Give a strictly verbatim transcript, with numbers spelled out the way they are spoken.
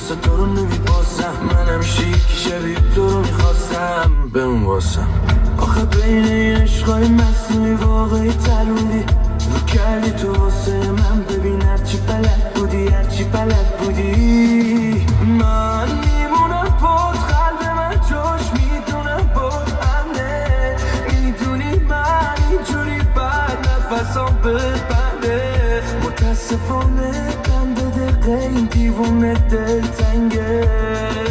واسه تو رو نمیبازم، من همیشه یکی شبیه تو رو میخواستم به اون واسم. آخه بین این عشقای مصنوعی واقعی تر بودی، رو کردی تو واسه من. ببین هرچی بلد بودی هرچی بلد بودی، من میمونم بود، قلب من جاش میدونم بود امنه. میدونی من اینجوری بد نفسام ببنده، متاسفانه بنده دقیقه این دیوونه دل تنگه.